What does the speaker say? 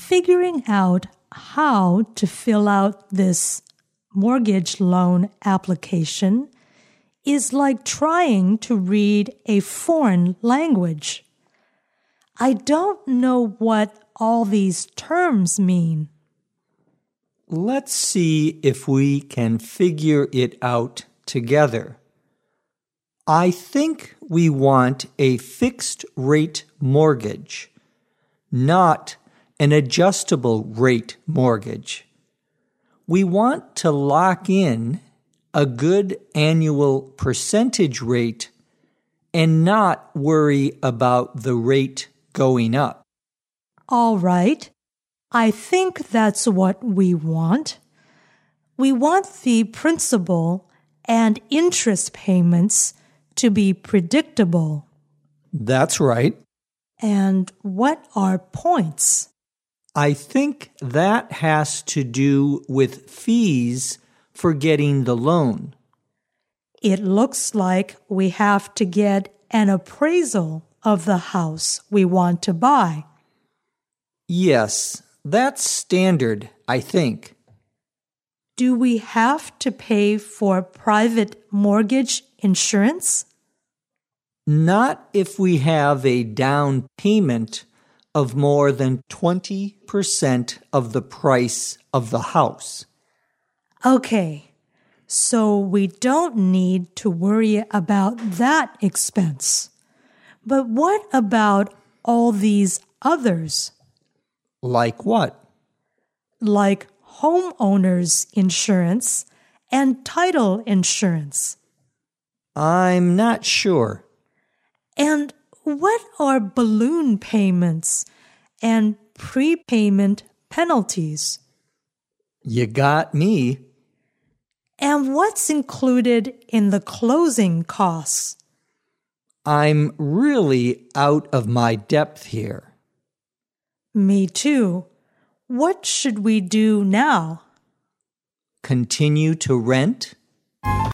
figuring out how to fill out this mortgage loan application is like trying to read a foreign language. I don't know what all these terms mean. Let's see if we can figure it out together. I think we want a fixed rate mortgage, not an adjustable rate mortgage. We want to lock in a good annual percentage rate and not worry about the rate going up. All right. I think that's what we want. We want the principal and interest payments to be predictable. That's right. And what are points? I think that has to do with fees for getting the loan. It looks like we have to get an appraisal of the house we want to buy. Yes, that's standard, I think. Do we have to pay for private mortgage insurance? Not if we have a down payment of more than 20% of the price of the house. Okay, so we don't need to worry about that expense. But what about all these others? Like what? Like homeowners insurance and title insurance. I'm not sure. And what are balloon payments and prepayment penalties? You got me. And what's included in the closing costs? I'm really out of my depth here. Me too. What should we do now? Continue to rent?